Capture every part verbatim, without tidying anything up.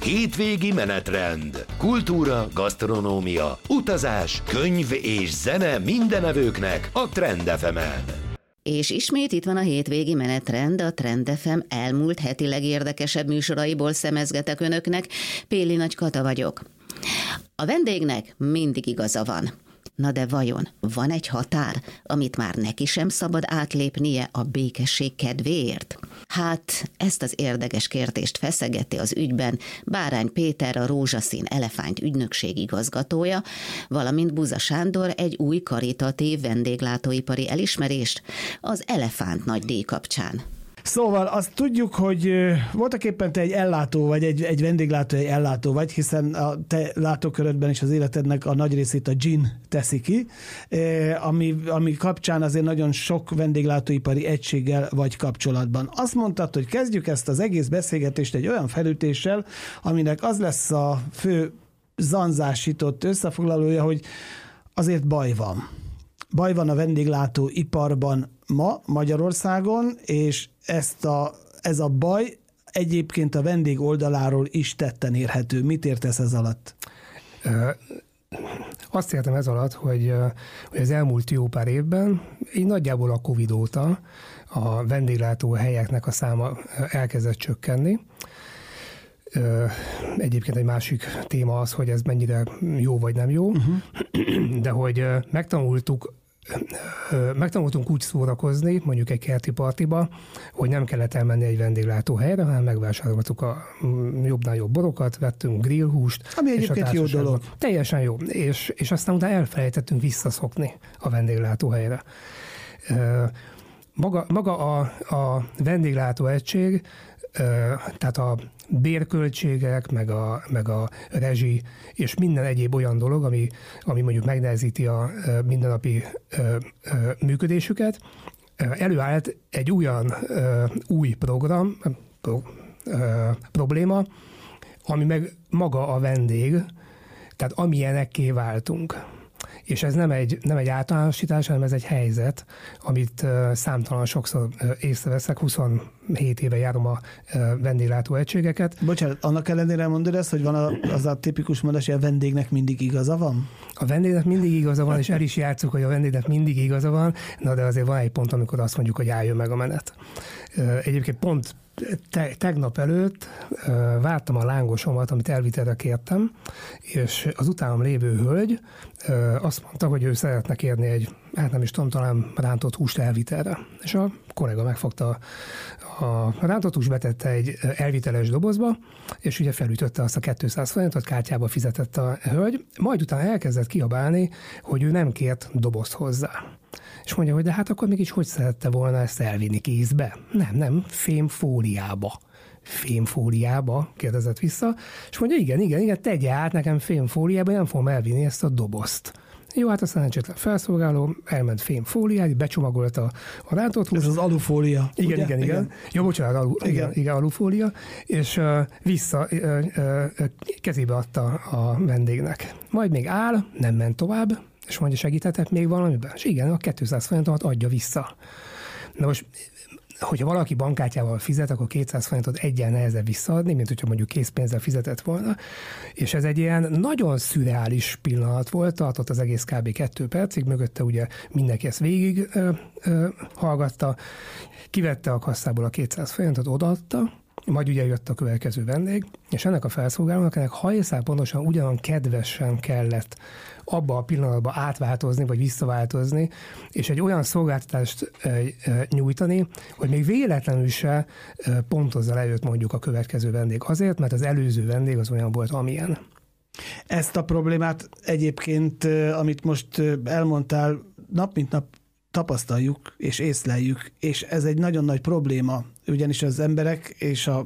Hétvégi menetrend. Kultúra, gasztronómia, utazás, könyv és zene mindenevőknek a Trend ef emen. És ismét itt van a hétvégi menetrend, a Trend ef em elmúlt heti legérdekesebb műsoraiból szemezgetek önöknek. Péli Nagy Kata vagyok. A vendégnek mindig igaza van. Na de vajon van egy határ, amit már neki sem szabad átlépnie a békesség kedvéért? Hát ezt az érdekes kérdést feszegeti az ügyben Bárány Péter, a Rózsaszín Elefánt ügynökség igazgatója, valamint Buza Sándor egy új karitatív vendéglátóipari elismerést az Elefánt Nagydíj kapcsán. Szóval azt tudjuk, hogy voltak éppen te egy ellátó vagy, egy, egy vendéglátó, egy ellátó vagy, hiszen a te látókörödben is az életednek a nagy részét a gin teszi ki, ami, ami kapcsán azért nagyon sok vendéglátóipari egységgel vagy kapcsolatban. Azt mondtad, hogy kezdjük ezt az egész beszélgetést egy olyan felütéssel, aminek az lesz a fő zanzásított összefoglalója, hogy azért baj van. Baj van a vendéglátóiparban ma Magyarországon, és ezt a, ez a baj egyébként a vendég oldaláról is tetten érhető. Mit értesz ez alatt? Azt értem ez alatt, hogy, hogy az elmúlt jó pár évben, így nagyjából a Covid óta a vendéglátó helyeknek a száma elkezdett csökkenni. Egyébként egy másik téma az, hogy ez mennyire jó vagy nem jó, uh-huh. de hogy megtanultuk Megtanultunk úgy szórakozni, mondjuk egy kerti partiba, hogy nem kellett elmenni egy vendéglátóhelyre, hanem megvásároltuk a jobbnál jobb borokat, vettünk grillhúst. Ami egyébként jó dolog. Teljesen jó, és, és aztán utána elfelejtettünk visszaszokni a vendéglátóhelyre. Maga, maga a, a vendéglátóegység, tehát a bérköltségek, meg a, meg a rezsi, és minden egyéb olyan dolog, ami, ami mondjuk megnehezíti a mindennapi működésüket, előállt egy olyan új program, pro, probléma, ami meg maga a vendég, tehát amilyenekké váltunk. És ez nem egy, nem egy általánosítás, hanem ez egy helyzet, amit uh, számtalan sokszor uh, észreveszek, huszonhét éve járom a uh, vendéglátó egységeket. Bocsánat, annak ellenére mondod ezt, hogy van a, az a tipikus mondás, hogy a vendégnek mindig igaza van? A vendégnek mindig igaza van, és el is játszuk, hogy a vendégnek mindig igaza van, na de azért van egy pont, amikor azt mondjuk, hogy álljon meg a menet. Uh, egyébként pont Te, tegnap előtt uh, vártam a lángosomat, amit elvitelre kértem, és az utánam lévő hölgy uh, azt mondta, hogy ő szeretne kérni egy, hát nem is tudom, talán rántott húst elvitelre. És a kollega megfogta a rántott húst, betette egy elviteles dobozba, és ugye felütötte azt a kétszáz forintot, kártyába fizetett a hölgy, majd utána elkezdett kiabálni, hogy ő nem kért dobozt hozzá. És mondja, hogy de hát akkor mégis hogy szerette volna ezt elvinni kézbe? Nem, nem, fémfóliába. Fémfóliába, kérdezett vissza, és mondja, igen, igen, igen, tegye át nekem fémfóliába, nem fogom elvinni ezt a dobozt. Jó, hát a szerencsétlen felszolgáló elment fémfóliát, becsomagolta a rántott húst. Ez az alufólia. Igen, ugye? igen, igen, igen. Jó, bocsánat, alu, igen. Igen, igen, alufólia, és uh, vissza uh, uh, kezébe adta a vendégnek. Majd még áll, nem ment tovább, és mondja, segíthetek még valamiben? És igen, a kétszáz forintot adja vissza. Na most, hogyha valaki bankkártyával fizet, akkor kétszáz forintot egyen nehezebb visszaadni, mint hogyha mondjuk készpénzzel fizetett volna. És ez egy ilyen nagyon szürreális pillanat volt, tartott az egész kb. kettő percig, mögötte ugye mindenki ezt végig ö, ö, hallgatta, kivette a kasszából a kétszáz forintot, odaadta, majd ugye jött a következő vendég, és ennek a felszolgálónak ennek hajszál pontosan ugyanan kedvesen kellett abba a pillanatban átváltozni, vagy visszaváltozni, és egy olyan szolgáltatást e, e, nyújtani, hogy még véletlenül se e, pontozza le őt mondjuk a következő vendég. Azért, mert az előző vendég az olyan volt, amilyen. Ezt a problémát egyébként, amit most elmondtál, nap mint nap tapasztaljuk és észleljük, és ez egy nagyon nagy probléma, ugyanis az emberek és a,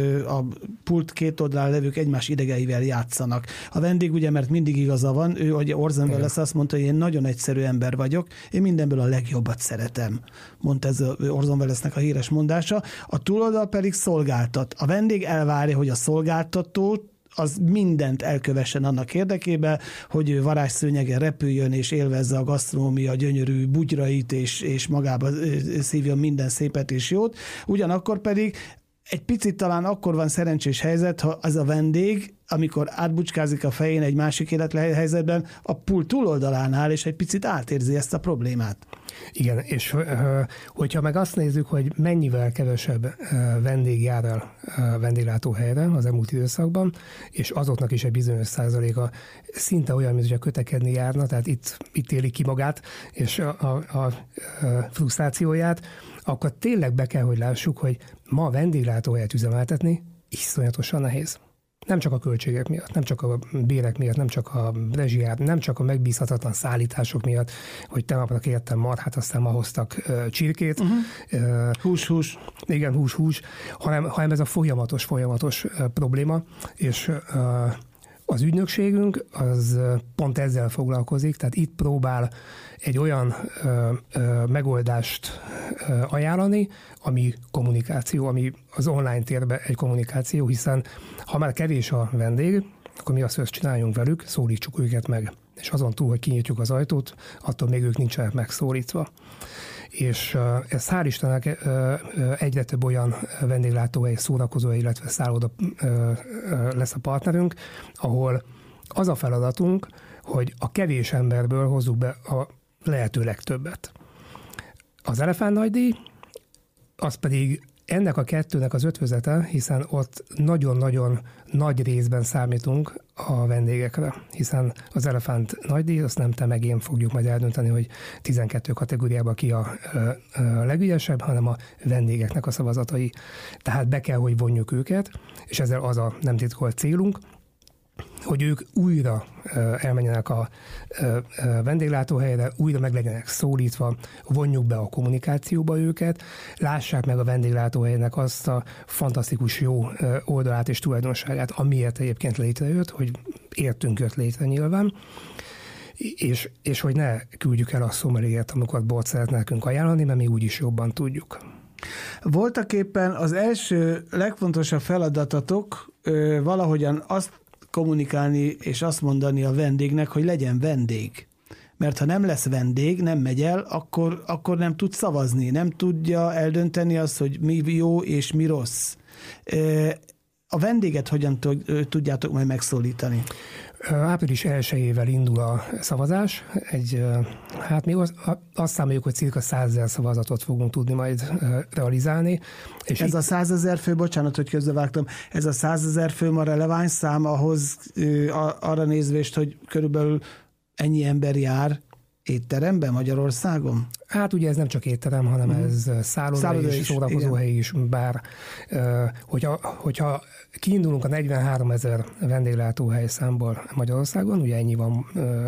a pult két oldalán levők egymás idegeivel játszanak. A vendég ugye, mert mindig igaza van, ő, hogy Orson Welles azt mondta, hogy én nagyon egyszerű ember vagyok, én mindenből a legjobbat szeretem, mondta ez Orson Wellesnek a híres mondása. A túloldal pedig szolgáltat. A vendég elvárja, hogy a szolgáltató az mindent elkövessen annak érdekében, hogy ő varázsszőnyegen repüljön és élvezze a gasztronómia gyönyörű bugyrait, és, és magába szívjon minden szépet és jót. Ugyanakkor pedig egy picit talán akkor van szerencsés helyzet, ha az a vendég, amikor átbucskázik a fején egy másik élethelyzetben, a pult túloldalán áll, és egy picit átérzi ezt a problémát. Igen, és hogyha meg azt nézzük, hogy mennyivel kevesebb vendég jár el vendéglátóhelyre az elmúlt időszakban, és azoknak is egy bizonyos százaléka szinte olyan, mint hogy a kötekedni járna, tehát itt, itt éli ki magát, és a, a, a frusztrációját, akkor tényleg be kell, hogy lássuk, hogy ma a vendéglátóhelyet üzemeltetni iszonyatosan nehéz. Nem csak a költségek miatt, nem csak a bérek miatt, nem csak a rezsiát, nem csak a megbízhatatlan szállítások miatt, hogy tegnapra kértem marhát, aztán ma hoztak uh, csirkét. Uh-huh. Hús-hús. Uh, igen, hús-hús, hanem, hanem ez a folyamatos, folyamatos uh, probléma, és uh, az ügynökségünk az pont ezzel foglalkozik, tehát itt próbál egy olyan ö, ö, megoldást ö, ajánlani, ami kommunikáció, ami az online térben egy kommunikáció, hiszen ha már kevés a vendég, akkor mi azt, hogy csináljunk velük, szólítsuk őket meg. És azon túl, hogy kinyitjuk az ajtót, attól még ők nincsenek megszólítva. És ez hál' Istennek egyre több olyan vendéglátóhely, szórakozóhely, illetve szálloda lesz a partnerünk, ahol az a feladatunk, hogy a kevés emberből hozzuk be a lehető legtöbbet. Az Elefánt Nagydíj, az pedig ennek a kettőnek az ötvözete, hiszen ott nagyon-nagyon nagy részben számítunk a vendégekre, hiszen az Elefánt Nagydíj, azt nem te meg én fogjuk majd eldönteni, hogy tizenkettő kategóriában ki a, a legügyesebb, hanem a vendégeknek a szavazatai. Tehát be kell, hogy vonjuk őket, és ezzel az a nem titkolt célunk, hogy ők újra elmenjenek a vendéglátóhelyre, újra meg legyenek szólítva, vonjuk be a kommunikációba őket, lássák meg a vendéglátóhelynek azt a fantasztikus jó oldalát és tulajdonságát, amiért egyébként létrejött, hogy értünk jött létre nyilván, és, és hogy ne küldjük el a szomeliért, amikor bort szeretne nekünk ajánlani, mert mi úgyis jobban tudjuk. Voltak éppen az első legfontosabb feladatotok valahogyan azt kommunikálni és azt mondani a vendégnek, hogy legyen vendég. Mert ha nem lesz vendég, nem megy el, akkor, akkor nem tud szavazni, nem tudja eldönteni azt, hogy mi jó és mi rossz. A vendéget hogyan tudjátok majd megszólítani? Április elsejével indul a szavazás. Egy, hát mi azt, azt számoljuk, hogy cirka százezer szavazatot fogunk tudni majd realizálni. És ez itt... a százezer fő, bocsánat, hogy közbevágtam, ez a százezer fő ma releváns szám ahhoz arra nézvést, hogy körülbelül ennyi ember jár étteremben Magyarországon? Hát ugye ez nem csak étterem, hanem mm. ez szálloda is, szórakozóhely is, bár hogyha, hogyha kiindulunk a negyvenháromezer vendéglátóhely számból Magyarországon, ugye ennyi van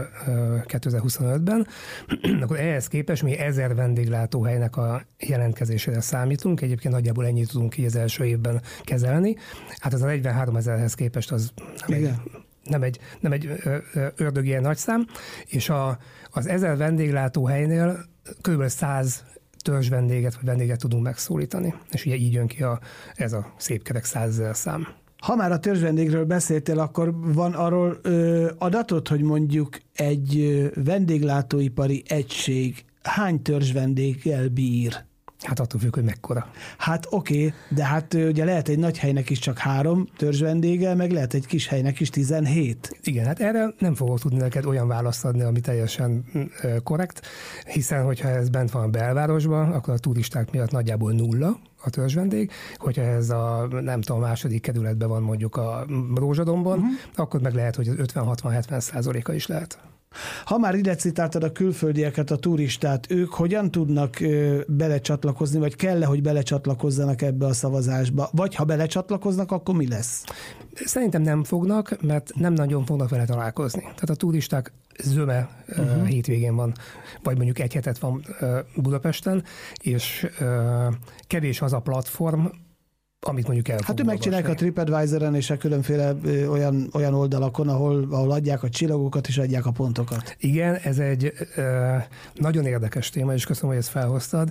kétezer-huszonötben, akkor ehhez képest mi ezer vendéglátóhelynek a jelentkezésére számítunk, egyébként nagyjából ennyit tudunk így az első évben kezelni. Hát az a negyvenháromezerhez képest az nem egy, nem egy, nem egy ördög ilyen nagy szám, és a, az ezer vendéglátóhelynél kb. száz törzs vendéget vagy vendéget tudunk megszólítani, és ugye így jön ki a, ez a szép kerek százezer szám. Ha már a törzsvendégről beszéltél, akkor van arról ö, adatot, hogy mondjuk egy ö, vendéglátóipari egység hány törzsvendéggel bír? Hát attól függ, hogy mekkora. Hát oké, okay, de hát ugye lehet egy nagy helynek is csak három törzsvendéggel, meg lehet egy kis helynek is tizenhét. Igen, hát erre nem fogok tudni neked olyan választ adni, ami teljesen korrekt, hiszen hogyha ez bent van a belvárosban, akkor a turisták miatt nagyjából nulla a törzsvendég, hogyha ez a nem tudom, második kerületben van mondjuk a Rózsadombon, uh-huh. akkor meg lehet, hogy az ötven-hatvan-hetven százaléka is lehet. Ha már ide citáltad a külföldieket, a turistát, ők hogyan tudnak ö, belecsatlakozni, vagy kell-e, hogy belecsatlakozzanak ebbe a szavazásba? Vagy ha belecsatlakoznak, akkor mi lesz? Szerintem nem fognak, mert nem nagyon fognak vele találkozni. Tehát a turisták zöme uh-huh. hétvégén van, vagy mondjuk egy hetet van Budapesten, és kevés az a platform, amit mondjuk el Hát ő megcsinálják a TripAdvisor-en és a különféle ö, olyan, olyan oldalakon, ahol, ahol adják a csillagokat és adják a pontokat. Igen, ez egy ö, nagyon érdekes téma, és köszönöm, hogy ezt felhoztad.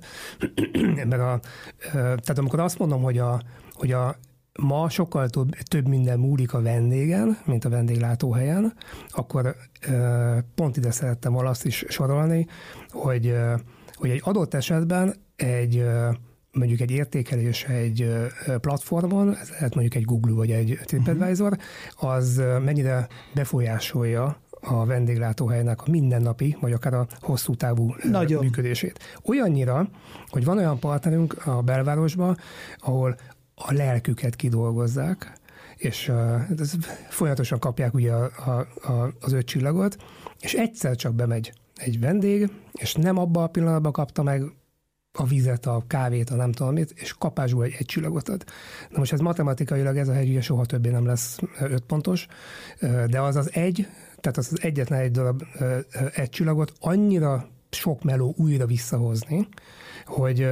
Mert a, ö, tehát amikor azt mondom, hogy a, hogy a ma sokkal több, több minden múlik a vendégen, mint a vendéglátóhelyen, akkor ö, pont ide szerettem volna azt is sorolni, hogy, ö, hogy egy adott esetben egy ö, mondjuk egy értékelés egy platformon, ez lehet mondjuk egy Google vagy egy TripAdvisor, az mennyire befolyásolja a vendéglátóhelynek a mindennapi, vagy akár a hosszú távú Nagyon. működését. Olyannyira, hogy van olyan partnerünk a belvárosban, ahol a lelküket kidolgozzák, és uh, folyamatosan kapják ugye a, a, a, az öt csillagot, és egyszer csak bemegy egy vendég, és nem abban a pillanatban kapta meg a vizet, a kávét, a nem tudom mit, és kapásból egy, egy csillagot ad. Na most ez matematikailag ez a hegy ugye soha többé nem lesz öt pontos, de az az egy, tehát az az egyetlen egy darab egy csillagot annyira sok meló újra visszahozni, hogy,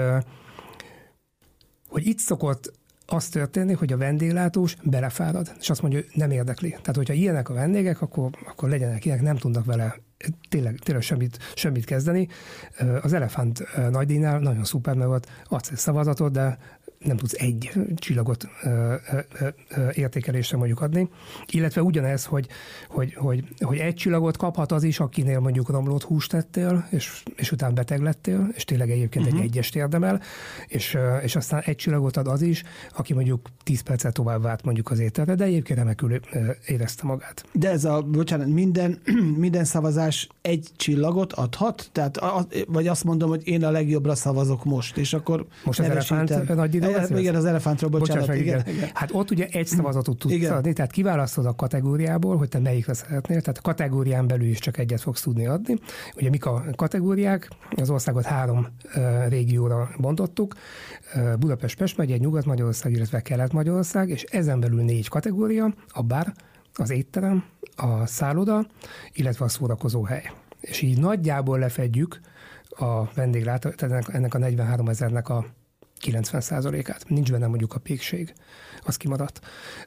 hogy itt szokott az történik, hogy a vendéglátós belefárad, és azt mondja, hogy nem érdekli. Tehát, hogyha ilyenek a vendégek, akkor, akkor legyenek ilyenek, nem tudnak vele tényleg, tényleg semmit, semmit kezdeni. Az Elefánt nagydíjnál nagyon szuper, mert volt adsz egy szavazatot, de nem tudsz egy csillagot ö, ö, ö, értékelésre mondjuk adni. Illetve ugyanez, hogy, hogy, hogy, hogy egy csillagot kaphat az is, akinél mondjuk romlott húst tettél, és, és utána beteg lettél, és tényleg egyébként uh-huh. egy egyest érdemel, és, és aztán egy csillagot ad az is, aki mondjuk tíz percet tovább várt mondjuk az ételre, de egyébként remekül érezte magát. De ez a, bocsánat, minden, minden szavazás egy csillagot adhat? Tehát, a, vagy azt mondom, hogy én a legjobbra szavazok most, és akkor most az Elefánt nagy igen, az Elefántról, bocsánat. bocsánat igen, igen. igen. Hát ott ugye egy szavazatot tudsz igen. adni, tehát kiválasztod a kategóriából, hogy te melyikre szeretnél, tehát a kategórián belül is csak egyet fogsz tudni adni. Ugye mik a kategóriák? Az országot három uh, régióra bontottuk, uh, Budapest, Pest megye, Nyugat-Magyarország, illetve Kelet-Magyarország, és ezen belül négy kategória, a bár, az étterem, a szálloda, illetve a szórakozó hely. És így nagyjából lefedjük a vendéglátó, tehát ennek a negyvenhárom ezernek a kilencven százalékát. Nincs benne mondjuk a pékség, az kimaradt.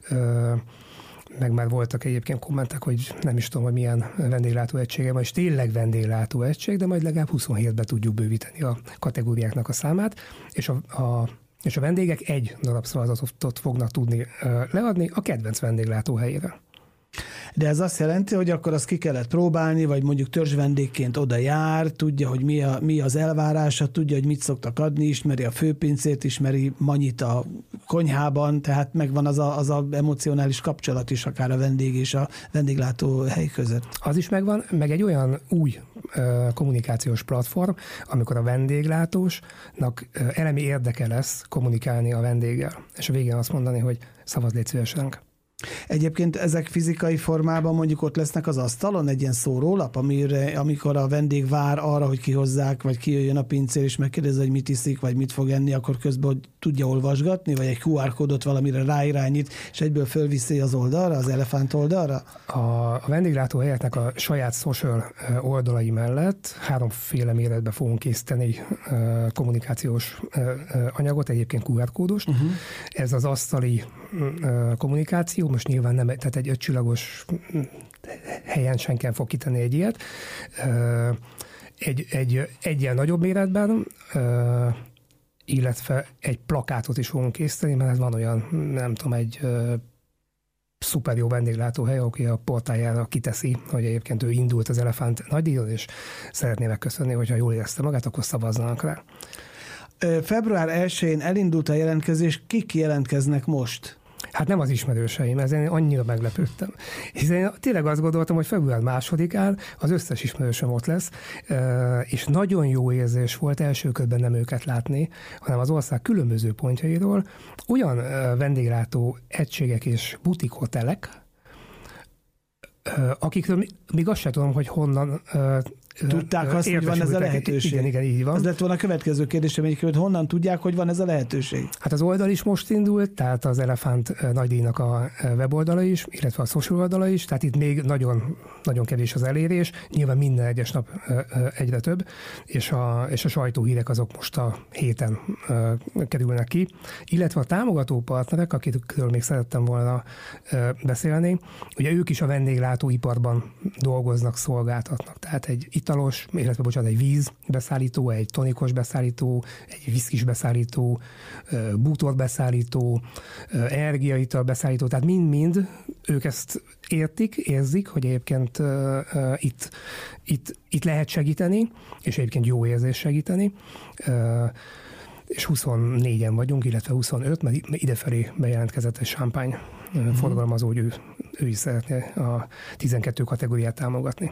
Ö, meg már voltak egyébként kommentek, hogy nem is tudom, hogy milyen vendéglátóegysége van, és tényleg vendéglátóegység, de majd legalább huszonhétbe tudjuk bővíteni a kategóriáknak a számát, és a, a, és a vendégek egy darab szavazatot fognak tudni ö, leadni a kedvenc vendéglátóhelyére. De ez azt jelenti, hogy akkor azt ki kellett próbálni, vagy mondjuk törzsvendégként oda jár, tudja, hogy mi, a, mi az elvárása, tudja, hogy mit szoktak adni, ismeri a főpincét, ismeri Manyit a konyhában, tehát megvan az a, az a emocionális kapcsolat is akár a vendég és a vendéglátó hely között. Az is megvan, meg egy olyan új ö, kommunikációs platform, amikor a vendéglátósnak ö, elemi érdeke lesz kommunikálni a vendéggel, és a végén azt mondani, hogy szavazz légy szívesen. Egyébként ezek fizikai formában mondjuk ott lesznek az asztalon egy ilyen szórólap, amire, amikor a vendég vár arra, hogy kihozzák, vagy kijöjjön a pincér, és megkérdezi, hogy mit iszik, vagy mit fog enni, akkor közben hogy tudja olvasgatni, vagy egy kú ár kódot valamire ráirányít, és egyből fölviszi az oldalra, az Elefánt oldalra? A, a vendéglátóhelyeknek a saját social oldalai mellett háromféle méretbe fogunk készíteni kommunikációs anyagot, egyébként kú ár kódost. Uh-huh. Ez az asztali kommunikáció, most nyilván nem, tehát egy ötcsillagos helyen senki fog kitenni egy ilyet. Egy, egy, egy ilyen nagyobb méretben, illetve egy plakátot is fogunk készíteni, mert van olyan, nem tudom, egy szuper jó vendéglátóhely, aki a portájára kiteszi, hogy egyébként ő indult az Elefánt nagydíjon, és szeretné megköszönni, hogyha jól érezte magát, akkor szavazzanak rá. február elsején elindult a jelentkezés, kik jelentkeznek most? Hát nem az ismerőseim, ezen annyira meglepődtem. Hiszen én tényleg azt gondoltam, hogy február másodikán az összes ismerősöm ott lesz, és nagyon jó érzés volt első körben nem őket látni, hanem az ország különböző pontjairól olyan vendéglátó egységek és butik hotelek, akikről még azt sem tudom, hogy honnan tudták azt, hogy van ez a lehetőség. Igen, igen, így van. Ez lett volna a következő kérdésem, hogy honnan tudják, hogy van ez a lehetőség? Hát az oldal is most indult, tehát az Elefánt nagydíjnak a weboldala is, illetve a social oldala is, tehát itt még nagyon, nagyon kevés az elérés, nyilván minden egyes nap egyre több, és a, és a sajtóhírek azok most a héten kerülnek ki, illetve a támogató partnerek, akikről még szerettem volna beszélni, ugye ők is a vendéglátóiparban dolgoznak, szolgáltatnak, tehát egy italos, illetve bocsánat, egy víz beszállító, egy tonikos beszállító, egy viszkis beszállító, bútor beszállító, energiaital beszállító, tehát mind-mind ők ezt értik, érzik, hogy egyébként uh, uh, itt, itt, itt lehet segíteni, és egyébként jó érzés segíteni. Uh, és huszonnégyen vagyunk, illetve huszonöt, mert idefelé bejelentkezett egy champagne uh-huh. forgalmazó, hogy ő, ő is szeretné a tizenkettő kategóriát támogatni.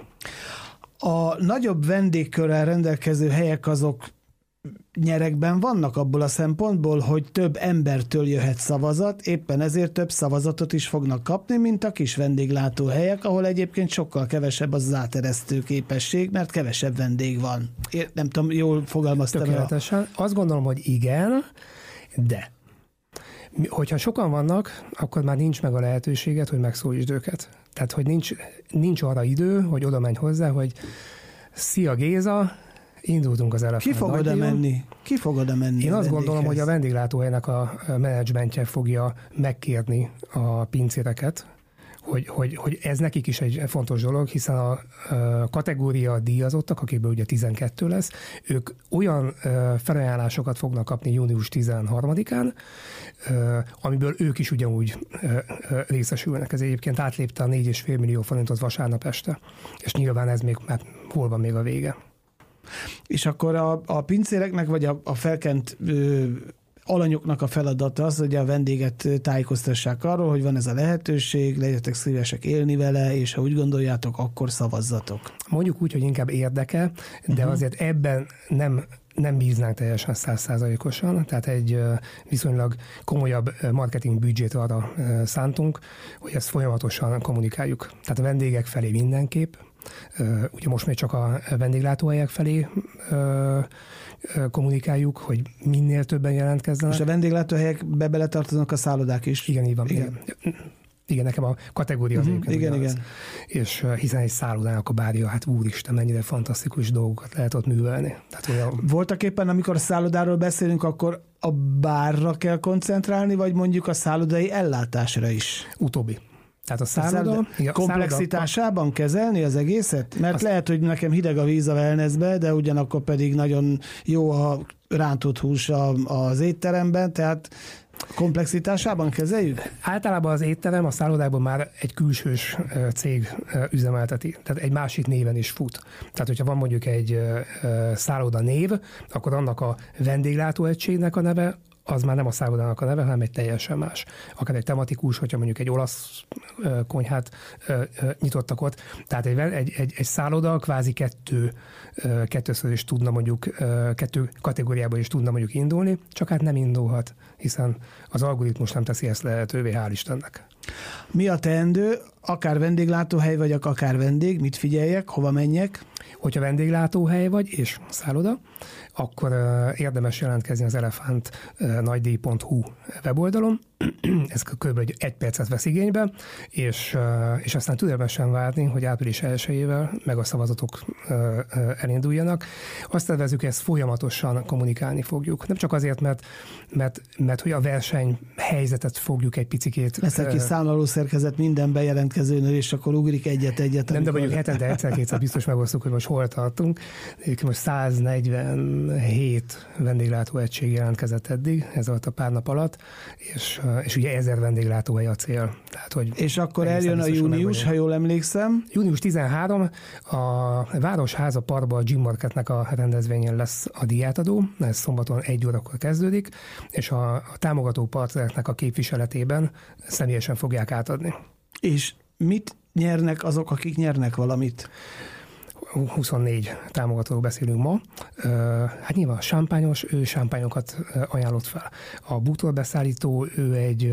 A nagyobb vendégkörrel rendelkező helyek azok nyerekben vannak abból a szempontból, hogy több embertől jöhet szavazat, éppen ezért több szavazatot is fognak kapni, mint a kis vendéglátóhelyek, ahol egyébként sokkal kevesebb az áteresztő képesség, mert kevesebb vendég van. Én nem tudom, jól fogalmaztam. Tökéletesen. A... Azt gondolom, hogy igen, de hogyha sokan vannak, akkor már nincs meg a lehetőséget, hogy megszólítsd őket. Tehát, hogy nincs, nincs arra idő, hogy oda menj hozzá, hogy szia Géza, indultunk az Elefánt. Ki fog oda menni? Ki fog oda menni? Én azt gondolom, hogy a vendéglátóhelynek a menedzsmentje fogja megkérni a pincéreket, hogy, hogy, hogy ez nekik is egy fontos dolog, hiszen a kategória díjazottak, akikből ugye tizenkettő lesz, ők olyan felajánlásokat fognak kapni június tizenharmadikán, amiből ők is ugyanúgy részesülnek. Ez egyébként átlépte a négy egész öt millió forintot vasárnap este, és nyilván ez még, már hol van még a vége. És akkor a, a pincéreknek, vagy a, a felkent ö, alanyoknak a feladata az, hogy a vendéget tájékoztassák arról, hogy van ez a lehetőség, legyetek szívesek élni vele, és ha úgy gondoljátok, akkor szavazzatok. Mondjuk úgy, hogy inkább érdeke, de uh-huh. azért ebben nem nem bíznánk teljesen száz százalékosan, tehát egy viszonylag komolyabb marketing büdzsét arra szántunk, hogy ezt folyamatosan kommunikáljuk. Tehát a vendégek felé mindenképp, ugye most még csak a vendéglátóhelyek felé kommunikáljuk, hogy minél többen jelentkezzenek. És a vendéglátóhelyekbe beletartoznak a szállodák is. Igen, így van. Igen. Igen. Igen, nekem a kategória az uh-huh, igen, igen. Az. És uh, hiszen egy szállodának a bárja, hát úristen, mennyire fantasztikus dolgokat lehet ott művelni. Tehát, olyan... Voltak éppen, amikor a szállodáról beszélünk, akkor a bárra kell koncentrálni, vagy mondjuk a szállodai ellátásra is? Utóbbi. Tehát a szálloda... A szálloda komplexitásában szálloda... kezelni az egészet? Mert azt... lehet, hogy nekem hideg a víz a wellnessbe, de ugyanakkor pedig nagyon jó a rántott hús az étteremben, tehát komplexitásában kezeljük? Általában az étterem a szállodákban már egy külsős cég üzemelteti, tehát egy másik néven is fut. Tehát, hogyha van mondjuk egy szálloda név, akkor annak a vendéglátóegységnek a neve, az már nem a szállodának a neve, hanem egy teljesen más. Akár egy tematikus, hogyha mondjuk egy olasz konyhát nyitottak ott. Tehát egy, egy, egy, egy szálloda kvázi kettő, kettőször is tudna mondjuk, kettő kategóriából is tudna mondjuk indulni, csak hát nem indulhat, hiszen az algoritmus nem teszi ezt lehetővé, hál' Istennek. Mi a teendő? Akár vendéglátóhely vagyok, akár vendég, mit figyeljek, hova menjek? Hogyha vendéglátóhely vagy és szálloda, akkor érdemes jelentkezni az elefánt nagydíj pont hu weboldalon. Ez kb. egy percet vesz igénybe, és, és aztán türelmesen várni, hogy április elsejével meg a szavazatok elinduljanak. Azt tervezzük, ezt folyamatosan kommunikálni fogjuk. Nem csak azért, mert, mert, mert hogy a verseny helyzetet fogjuk egy picikét... Lesz egy kis számlálószerkezet minden bejelentkezőnől, és akkor ugrik egyet-egyet. Nem, de mondjuk hetente egyszer-kétszer biztos megosztjuk, hogy most hol tartunk. Most száznegyvenhét vendéglátóegység jelentkezett eddig, ez volt a pár nap alatt, és, és ugye ezer vendéglátóhely a cél. Tehát, hogy és akkor eljön a június, ha jól emlékszem. június tizenharmadika a Városháza Parkban a Gym Marketnek a rendezvényen lesz a díjátadó, ez szombaton egy órakor kezdődik, és a, a támogató partnereknek a képviseletében személyesen fogják átadni. És mit nyernek azok, akik nyernek valamit? huszonnégy támogatóról beszélünk ma. Hát nyilván sámpányos, ő sámpányokat ajánlott fel. A bútorbeszállító, ő egy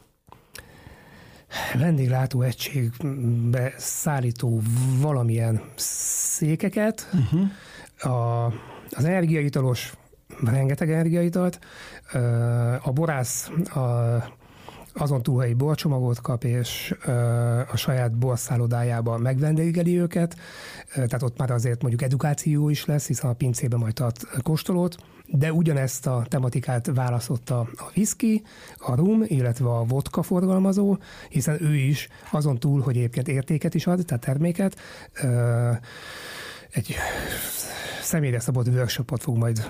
vendéglátó egységbe szállító valamilyen székeket. Uh-huh. A, az energiaitalos rengeteg energiaitalt. A borász a azon túl, hogy egy borcsomagot kap, és a saját borszállodájában megvendégeli őket, tehát ott már azért mondjuk edukáció is lesz, hiszen a pincében majd tart kóstolót, de ugyanezt a tematikát választotta a whisky, a rum, illetve a vodka forgalmazó, hiszen ő is azon túl, hogy egyébként értéket is ad, tehát terméket, egy személyre szabott workshopot fog majd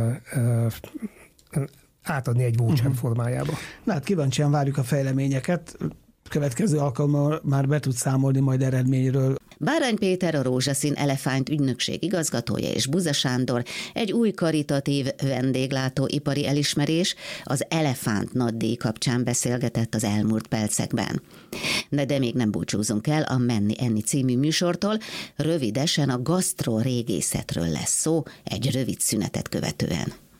átadni egy voucher uh-huh. formájába. Na hát kíváncsian várjuk a fejleményeket. Következő alkalommal már be tud számolni majd eredményről. Bárány Péter, a Rózsaszín Elefánt ügynökség igazgatója és Buza Sándor egy új karitatív vendéglátóipari elismerés, az Elefánt nagydíj kapcsán beszélgetett az elmúlt percekben. De, de még nem búcsúzunk el a Menni Enni című műsortól, rövidesen a gasztrorégészetről lesz szó egy rövid szünetet követően.